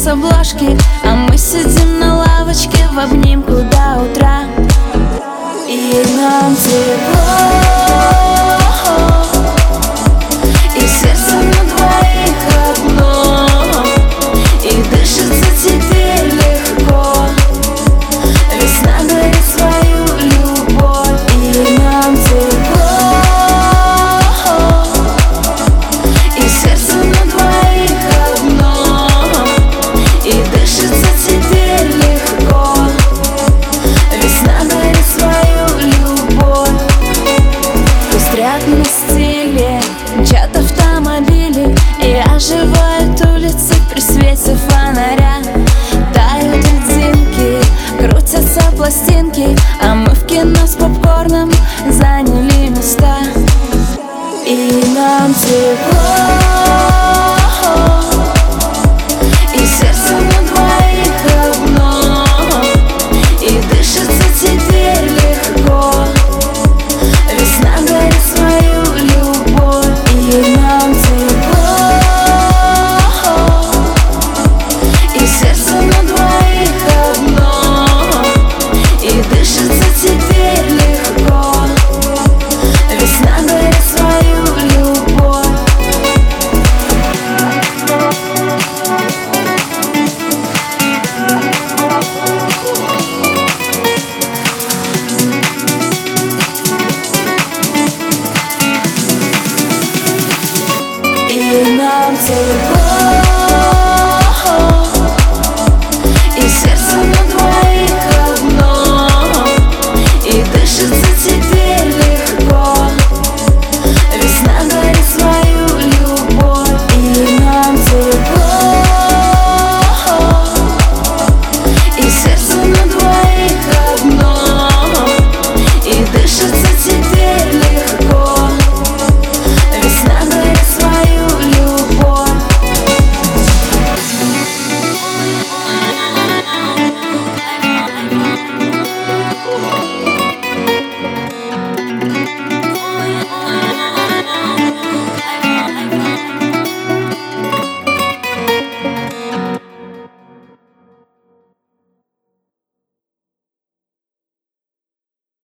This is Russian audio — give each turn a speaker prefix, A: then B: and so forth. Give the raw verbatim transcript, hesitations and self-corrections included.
A: с обложки, а мы сидим на лавочке в обнимку до утра. И нам тепло, и сердце на двоих одно, и дышится теперь легко. Весна дарит свою любовь. И нам тепло, и сердце на двоих одно, и дышится теперь легко. Весна дарит свою любовь. Пестрят на стиле, мчат автомобили, и оживают улицы при свете фонаря. Тают льдинки, крутятся пластинки, а мы в кино с попкорном заняли места. И нам тепло,